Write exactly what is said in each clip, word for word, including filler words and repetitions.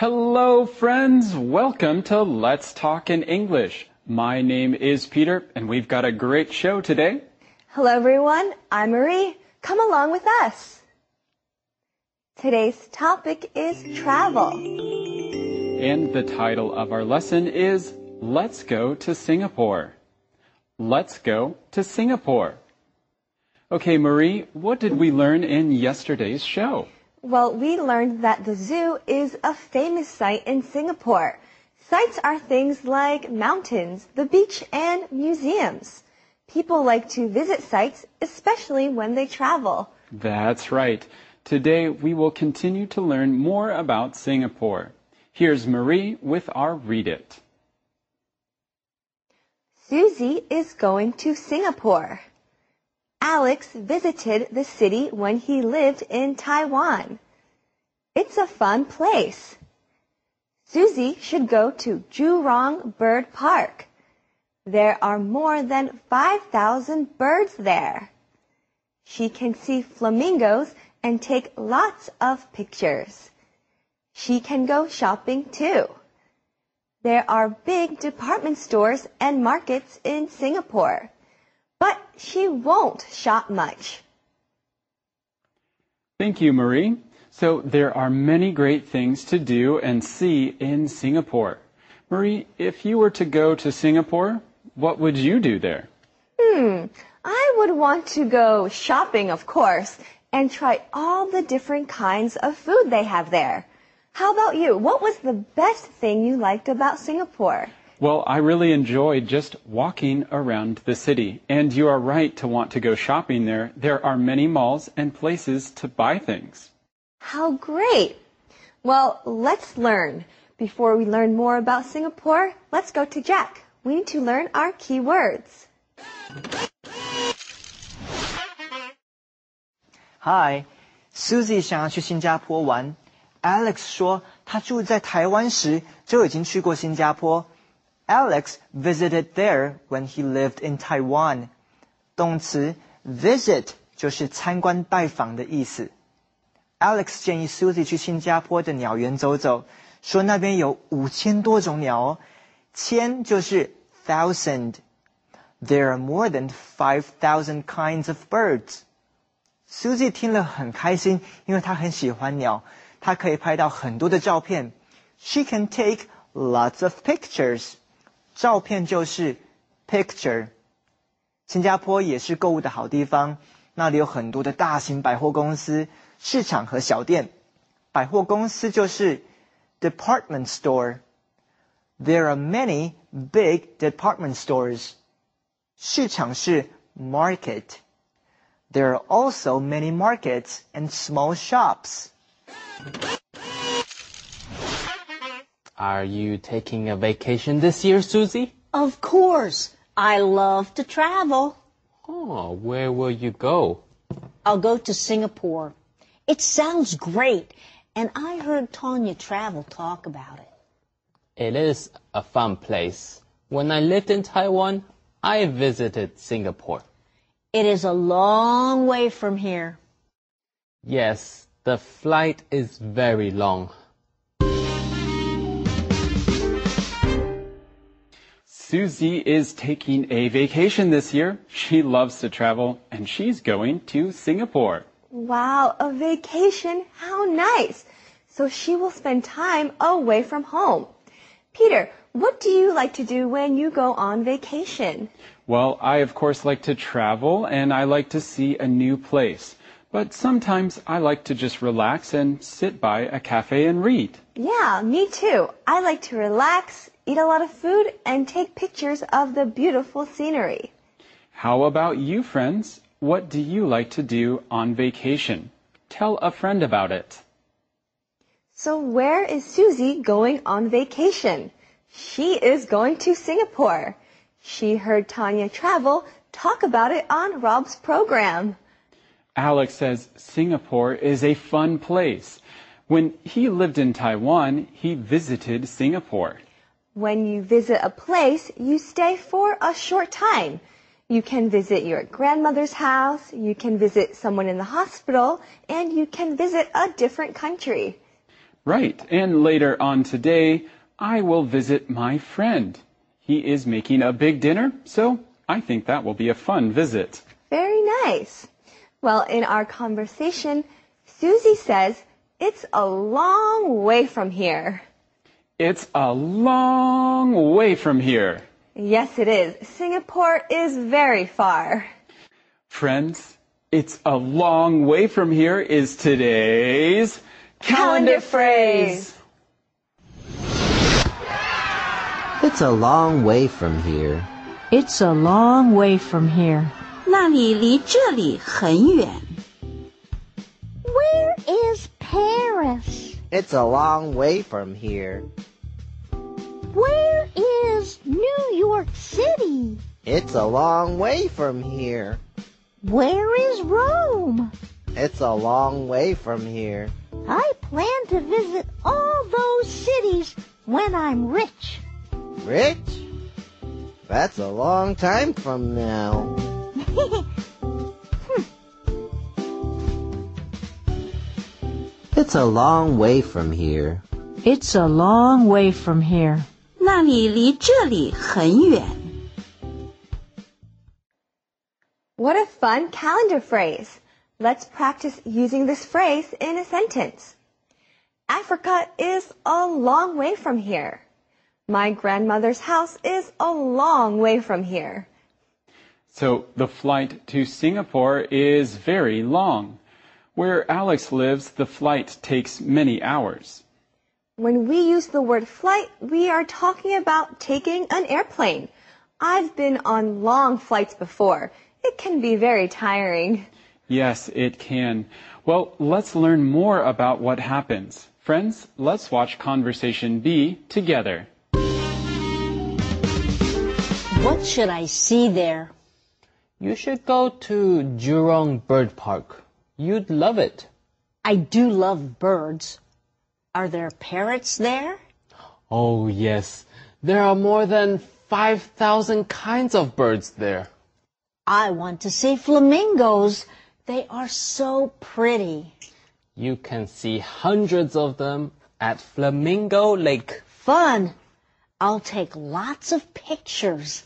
Hello, friends. Welcome to Let's Talk in English. My name is Peter, and we've got a great show today. Hello, everyone. I'm Marie. Come along with us. Today's topic is travel. And the title of our lesson is Let's Go to Singapore. Let's go to Singapore. Okay, Marie, what did we learn in yesterday's show? Well, we learned that the zoo is a famous site in Singapore. Sites are things like mountains, the beach, and museums. People like to visit sites, especially when they travel. That's right. Today, we will continue to learn more about Singapore. Here's Marie with our Read It. Susie is going to Singapore. Alex visited the city when he lived in Taiwan. It's a fun place. Susie should go to Jurong Bird Park. There are more than five thousand birds there. She can see flamingos and take lots of pictures. She can go shopping too. There are big department stores and markets in Singapore. But she won't shop much. Thank you, Marie. So there are many great things to do and see in Singapore. Marie, if you were to go to Singapore, what would you do there? Hmm, I would want to go shopping, of course, and try all the different kinds of food they have there. How about you? What was the best thing you liked about Singapore? Well, I really enjoyed just walking around the city. And you are right to want to go shopping there. There are many malls and places to buy things. How great! Well, let's learn. Before we learn more about Singapore, let's go to Jack. We need to learn our key words. Hi, Susie 想要去新加坡玩。Alex 说他住在台湾时就已经去过新加坡。Alex visited there when he lived in Taiwan. 动词 visit 就是参观拜访的意思。Alex 建议 Susie 去新加坡的鸟园走走，说那边有五千多种鸟哦。千就是 thousand. There are more than five thousand kinds of birds. Susie 听了很开心，因为她很喜欢鸟，她可以拍到很多的照片。She can take lots of pictures. 照片就是 picture。新加坡也是购物的好地方，那里有很多的大型百货公司、市场和小店。百货公司就是 department store. There are many big department stores. 市场是 market. There are also many markets and small shops. Are you taking a vacation this year, Susie? Of course. I love to travel. Oh, where will you go? I'll go to Singapore. It sounds great, and I heard Tanya Travel talk about it. It is a fun place. When I lived in Taiwan, I visited Singapore. It is a long way from here. Yes, the flight is very long. Susie is taking a vacation this year. She loves to travel, and she's going to Singapore. Wow, a vacation. How nice. So she will spend time away from home. Peter, what do you like to do when you go on vacation? Well, I of course like to travel, and I like to see a new place. But sometimes I like to just relax and sit by a cafe and read. Yeah, me too. I like to relax, eat a lot of food, and take pictures of the beautiful scenery. How about you, friends? What do you like to do on vacation? Tell a friend about it. So where is Susie going on vacation? She is going to Singapore. She heard Tanya Travel talk about it on Rob's program. Alex says Singapore is a fun place. When he lived in Taiwan, he visited Singapore. When you visit a place, you stay for a short time. You can visit your grandmother's house, you can visit someone in the hospital, and you can visit a different country. Right, and later on today, I will visit my friend. He is making a big dinner, so I think that will be a fun visit. Very nice. Well, in our conversation, Susie says it's a long way from here. It's a long way from here. Yes, it is. Singapore is very far. Friends, it's a long way from here is today's calendar phrase. It's a long way from here. It's a long way from here. 那里离这里很远。 Where is Paris? It's a long way from here. Where is New York City? It's a long way from here. Where is Rome? It's a long way from here. I plan to visit all those cities when I'm rich. Rich? That's a long time from now. It's a long way from here. It's a long way from here. 那里离这里很远。 What a fun calendar phrase. Let's practice using this phrase in a sentence. Africa is a long way from here. My grandmother's house is a long way from here. So the flight to Singapore is very long. Where Alex lives, the flight takes many hours. When we use the word flight, we are talking about taking an airplane. I've been on long flights before. It can be very tiring. Yes, it can. Well, let's learn more about what happens. Friends, let's watch Conversation B together. What should I see there? You should go to Jurong Bird Park. You'd love it. I do love birds. Are there parrots there? Oh, yes. There are more than five thousand kinds of birds there. I want to see flamingos. They are so pretty. You can see hundreds of them at Flamingo Lake. Fun. I'll take lots of pictures.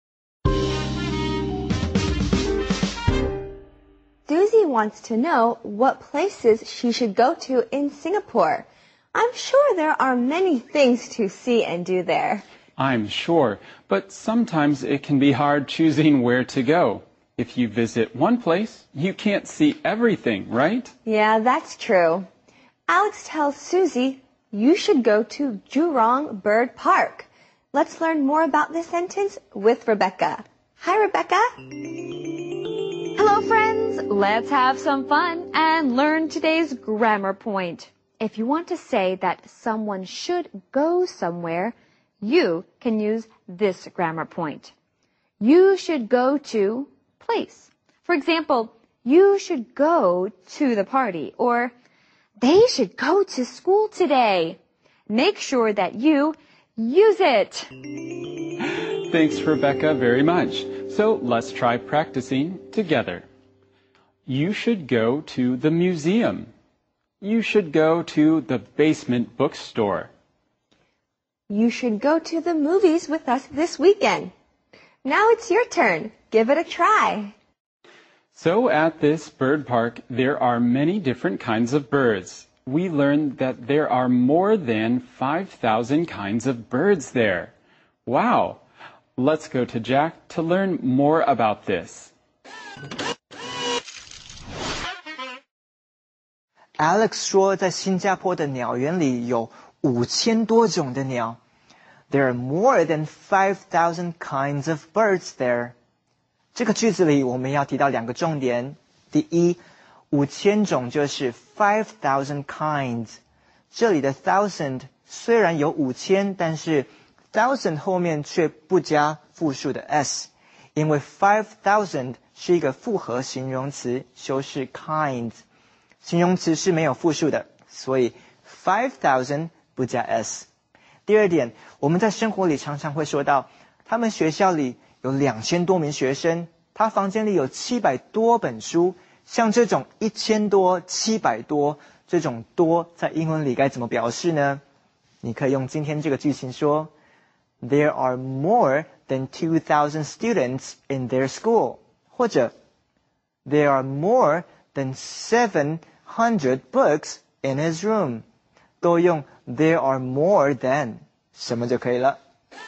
Susie wants to know what places she should go to in Singapore. I'm sure there are many things to see and do there. I'm sure, but sometimes it can be hard choosing where to go. If you visit one place, you can't see everything, right? Yeah, that's true. Alex tells Susie, you should go to Jurong Bird Park. Let's learn more about this sentence with Rebecca. Hi, Rebecca. Hello, friends. Let's have some fun and learn today's grammar point. If you want to say that someone should go somewhere, you can use this grammar point. You should go to place. For example, you should go to the party, or they should go to school today. Make sure that you use it. Thanks, Rebecca, very much. So let's try practicing together. You should go to the museum. You should go to the basement bookstore. You should go to the movies with us this weekend. Now it's your turn. Give it a try. So at this bird park, there are many different kinds of birds. We learned that there are more than five thousand kinds of birds there. Wow! Let's go to Jack to learn more about this. Alex 说，在新加坡的鸟园里有五千多种的鸟。There are more than five thousand kinds of birds there. 这个句子里我们要提到两个重点。第一，五千种就是 five thousand kinds。这里的 thousand 虽然有五千，但是 thousand 后面却不加复数的 s， 因为 five thousand 是一个复合形容词，修饰 kinds。形容词是没有复数的，所以 five thousand 不加 s。第二点，我们在生活里常常会说到，他们学校里有两千多名学生，他房间里有七百多本书，像这种一千多、七百多， 这种多在英文里该怎么表示呢？你可以用今天这个句型说 There are more than two thousand students in their school. 或者 There are more than seven hundred books in his room. 都用 There are more than 什么就可以了。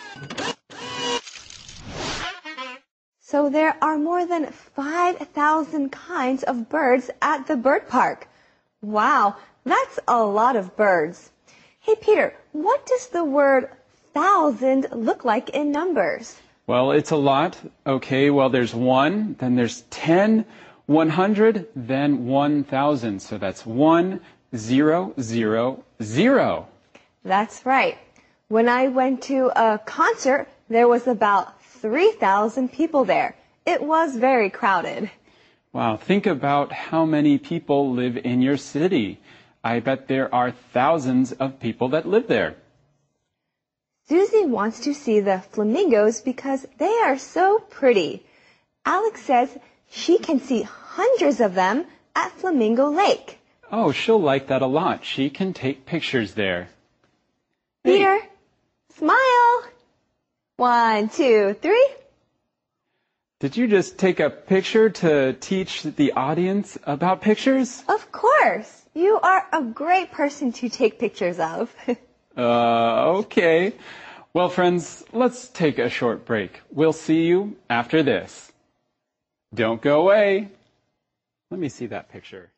So there are more than five thousand kinds of birds at the bird park. Wow, that's a lot of birds. Hey, Peter, what does the word thousand look like in numbers? Well, it's a lot. Okay, well, there's one, then there's ten, one hundred, then one thousand. So that's one, zero, zero, zero. That's right. When I went to a concert, there was about three thousand people there. It was very crowded. Wow, think about how many people live in your city. I bet there are thousands of people that live there. Susie wants to see the flamingos because they are so pretty. Alex says she can see hundreds of them at Flamingo Lake. Oh, she'll like that a lot. She can take pictures there. Peter, hey. Smile. One, two, three. Did you just take a picture to teach the audience about pictures? Of course. You are a great person to take pictures of. uh, okay. Well, friends, let's take a short break. We'll see you after this. Don't go away. Let me see that picture.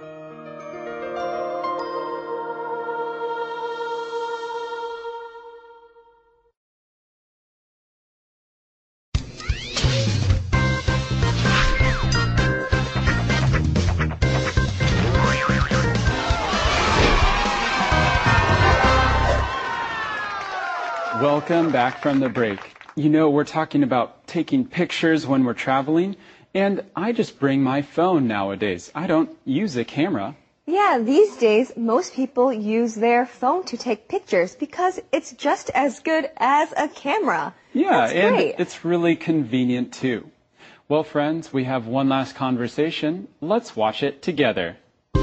Welcome back from the break. You know, we're talking about taking pictures when we're traveling, and I just bring my phone nowadays. I don't use a camera. Yeah, these days, most people use their phone to take pictures because it's just as good as a camera. Yeah, That's and great. It's really convenient too. Well, friends, we have one last conversation. Let's watch it together.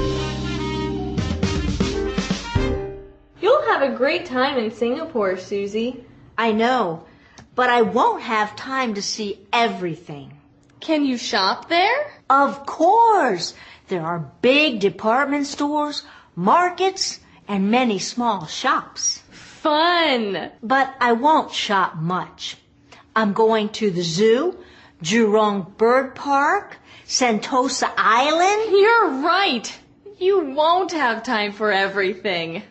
You'll have a great time in Singapore, Susie. I know, but I won't have time to see everything. Can you shop there? Of course. There are big department stores, markets, and many small shops. Fun! But I won't shop much. I'm going to the zoo, Jurong Bird Park, Sentosa Island. You're right. You won't have time for everything.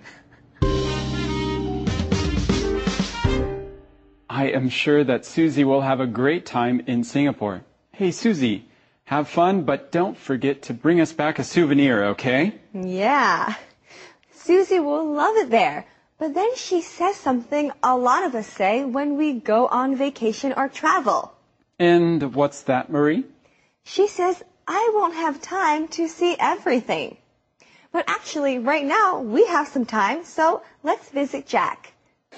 I am sure that Susie will have a great time in Singapore. Hey, Susie, have fun, but don't forget to bring us back a souvenir, okay? Yeah. Susie will love it there. But then she says something a lot of us say when we go on vacation or travel. And what's that, Marie? She says, I won't have time to see everything. But actually, right now, we have some time, so let's visit Jack.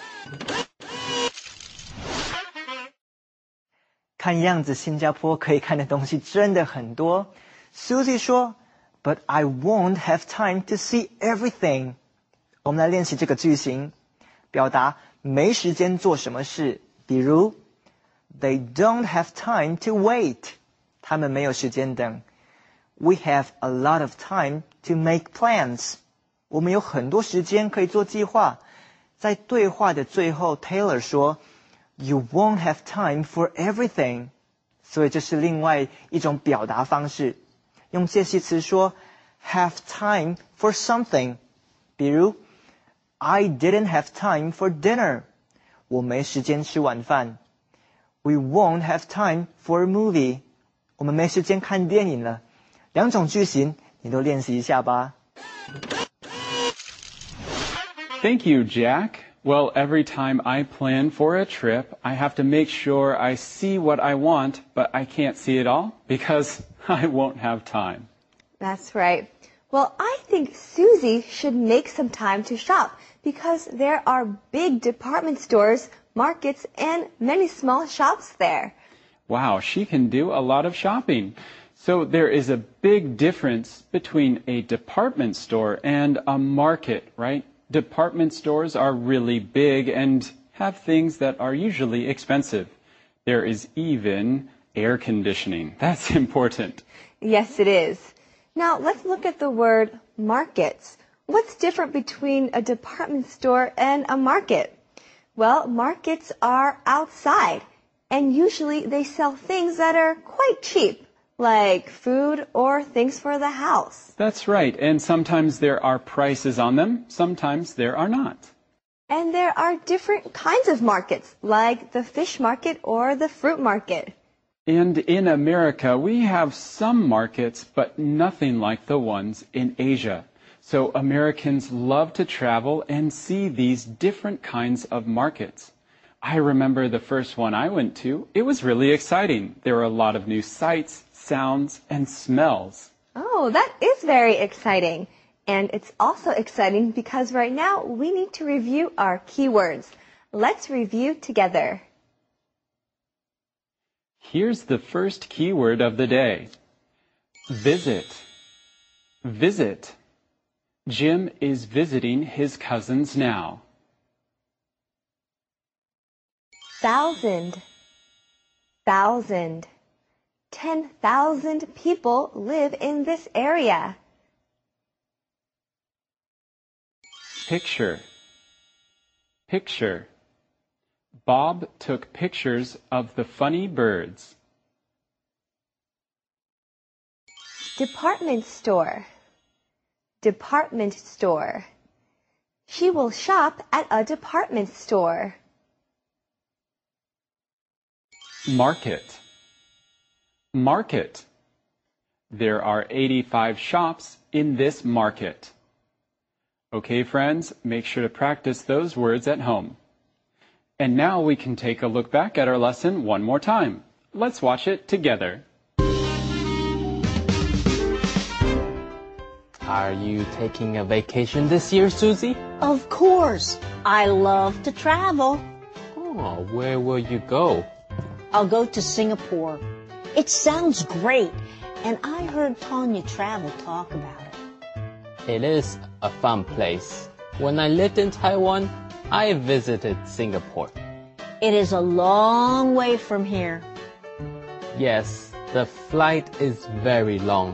看样子新加坡可以看的东西真的很多。Susie 说 ，But I won't have time to see everything。我们来练习这个句型，表达没时间做什么事。比如 ，They don't have time to wait。他们没有时间等。We have a lot of time to make plans。我们有很多时间可以做计划。在对话的最后 ，Taylor 说。You won't have time for everything， 所以这是另外一种表达方式，用介系词说 have time for something， 比如 I didn't have time for dinner， 我没时间吃晚饭。We won't have time for a movie， 我们没时间看电影了。两种句型你都练习一下吧。 Thank you, Jack. Well, every time I plan for a trip, I have to make sure I see what I want, but I can't see it all because I won't have time. That's right. Well, I think Susie should make some time to shop because there are big department stores, markets, and many small shops there. Wow, she can do a lot of shopping. So there is a big difference between a department store and a market, right? Department stores are really big and have things that are usually expensive. There is even air conditioning. That's important. Yes, it is. Now, let's look at the word markets. What's different between a department store and a market? Well, markets are outside, and usually they sell things that are quite cheap, like food or things for the house. That's right, and sometimes there are prices on them, sometimes there are not. And there are different kinds of markets, like the fish market or the fruit market. And in America, we have some markets, but nothing like the ones in Asia. So Americans love to travel and see these different kinds of markets. I remember the first one I went to. It was really exciting. There were a lot of new sights, sounds, and smells. Oh, that is very exciting. And it's also exciting because right now we need to review our keywords. Let's review together. Here's the first keyword of the day. Visit. Visit. Jim is visiting his cousins now. Thousand. Thousand. Ten thousand people live in this area. Picture. Picture. Bob took pictures of the funny birds. Department store. Department store. She will shop at a department store. Market. Market. There are eighty-five shops in this market. Okay, friends, make sure to practice those words at home. And now we can take a look back at our lesson one more time. Let's watch it together. Are you taking a vacation this year, Susie? Of course. I love to travel. Oh, where will you go? I'll go to Singapore. It sounds great, and I heard Tanya Travel talk about it. It is a fun place. When I lived in Taiwan, I visited Singapore. It is a long way from here. Yes, the flight is very long.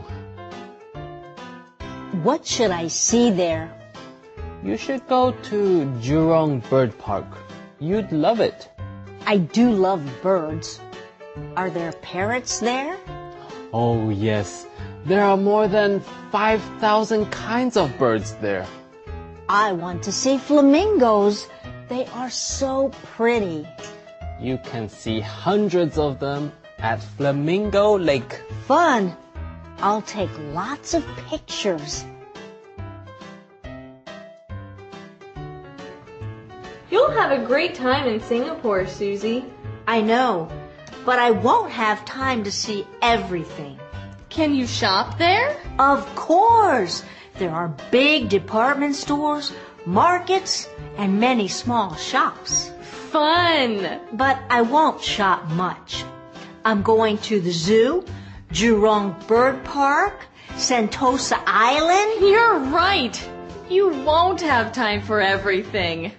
What should I see there? You should go to Jurong Bird Park. You'd love it. I do love birds. Are there parrots there? Oh, yes. There are more than five thousand kinds of birds there. I want to see flamingos. They are so pretty. You can see hundreds of them at Flamingo Lake. Fun! I'll take lots of pictures. You'll have a great time in Singapore, Susie. I know, but I won't have time to see everything. Can you shop there? Of course! There are big department stores, markets, and many small shops. Fun! But I won't shop much. I'm going to the zoo, Jurong Bird Park, Sentosa Island. You're right! You won't have time for everything.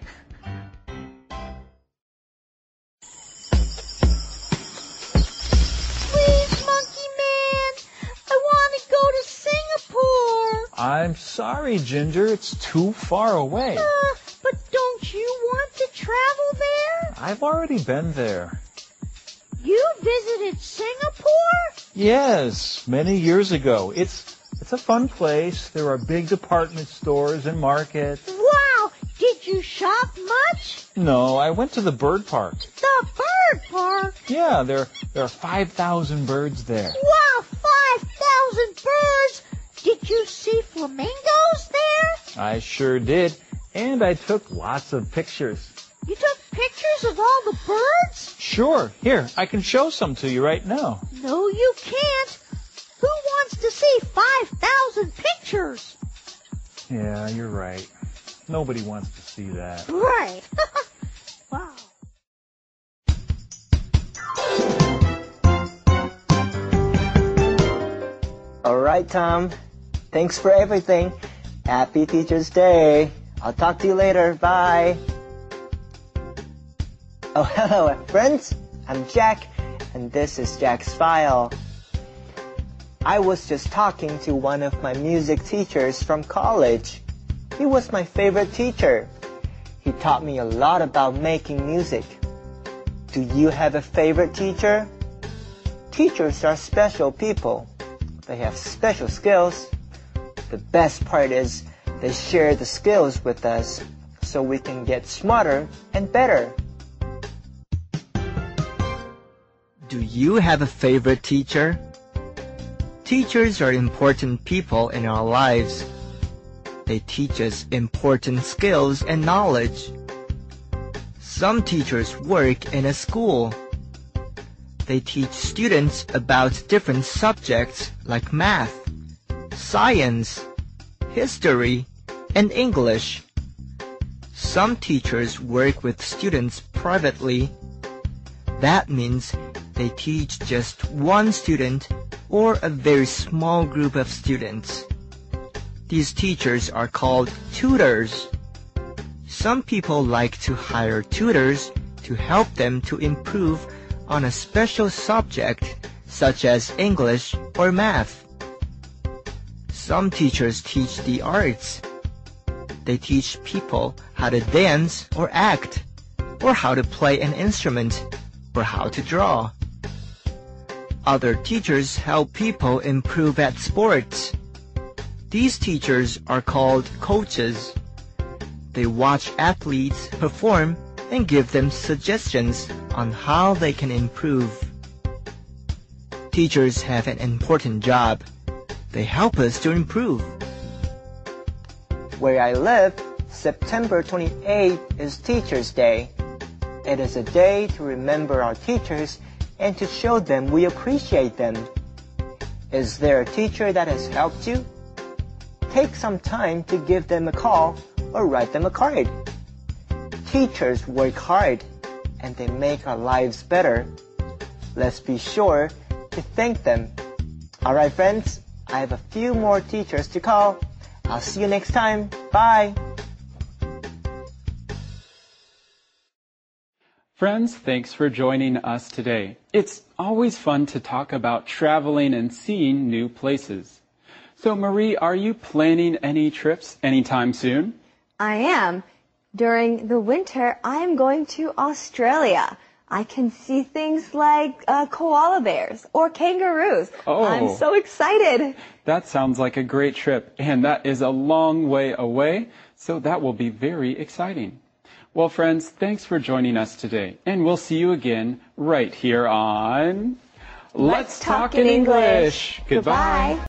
I'm sorry, Ginger. It's too far away. Uh, but don't you want to travel there? I've already been there. You visited Singapore? Yes, many years ago. It's it's a fun place. There are big department stores and markets. Wow! Did you shop much? No, I went to the bird park. The bird park? Yeah, there there are five thousand birds there. Wow, five thousand birds! Did you see flamingos there? I sure did. And I took lots of pictures. You took pictures of all the birds? Sure. Here, I can show some to you right now. No, you can't. Who wants to see five thousand pictures? Yeah, you're right. Nobody wants to see that. Right. Wow. right, Tom. Thanks for everything. Happy Teacher's Day. I'll talk to you later. Bye. Oh, hello, friends. I'm Jack, and this is Jack's File. I was just talking to one of my music teachers from college. He was my favorite teacher. He taught me a lot about making music. Do you have a favorite teacher? Teachers are special people. They have special skills. The best part is they share the skills with us so we can get smarter and better. Do you have a favorite teacher? Teachers are important people in our lives. They teach us important skills and knowledge. Some teachers work in a school. They teach students about different subjects like math, science, history, and English. Some teachers work with students privately. That means they teach just one student or a very small group of students. These teachers are called tutors. Some people like to hire tutors to help them to improve on a special subject such as English or math. Some teachers teach the arts. They teach people how to dance or act, or how to play an instrument, or how to draw. Other teachers help people improve at sports. These teachers are called coaches. They watch athletes perform and give them suggestions on how they can improve. Teachers have an important job. They help us to improve. Where I live, September twenty-eighth is Teacher's Day. It is a day to remember our teachers and to show them we appreciate them. Is there a teacher that has helped you? Take some time to give them a call or write them a card. Teachers work hard and they make our lives better. Let's be sure to thank them. Alright, friends, I have a few more teachers to call. I'll see you next time. Bye. Friends, thanks for joining us today. It's always fun to talk about traveling and seeing new places. So, Marie, are you planning any trips anytime soon? I am. During the winter, I am going to Australia. I can see things like uh, koala bears or kangaroos. Oh. I'm so excited. That sounds like a great trip, and that is a long way away, so that will be very exciting. Well, friends, thanks for joining us today, and we'll see you again right here on Let's, Let's Talk, Talk in English. English. Goodbye. Goodbye.